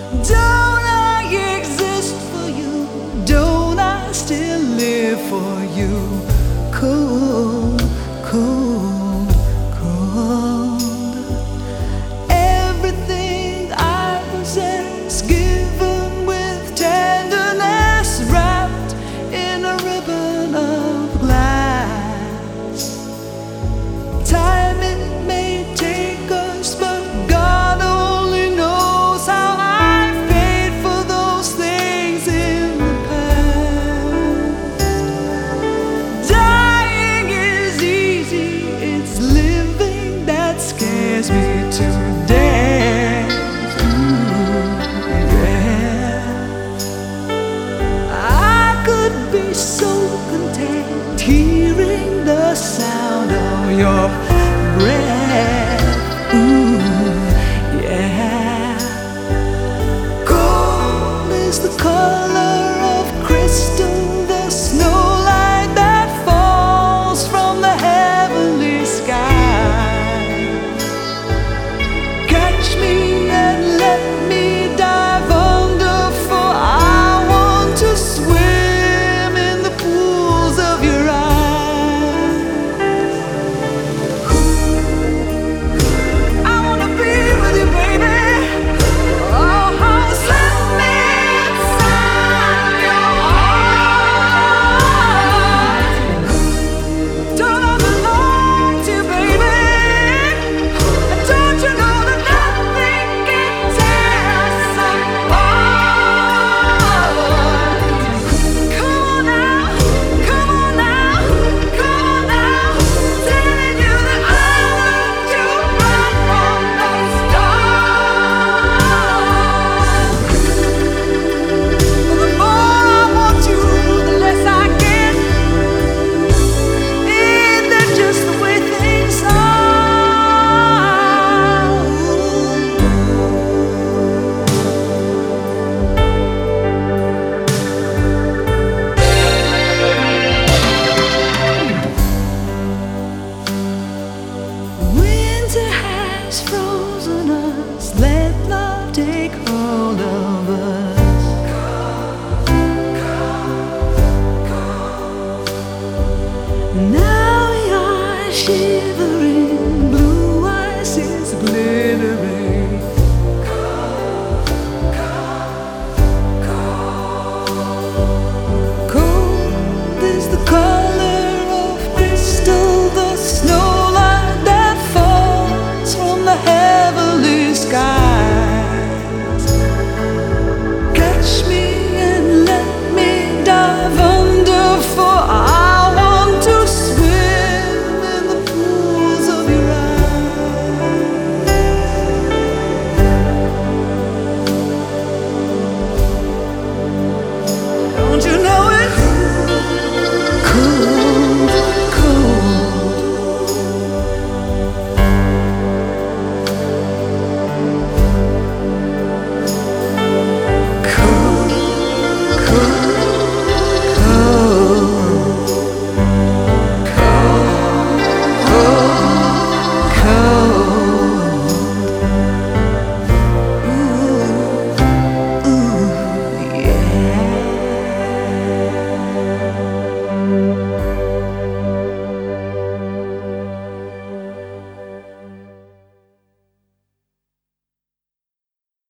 Don't I exist for you? Don't I still live for you? Cold, cold, cold. Everything I possess, given with tenderness, wrapped in a ribbon of glass. Time it may take us, but God only knows how I paid for those things in the past. Dying is easy, it's living that scares me to death. Ooh, yeah. I could be so content hearing the sound of your breath. Ooh, yeah. Gold is the color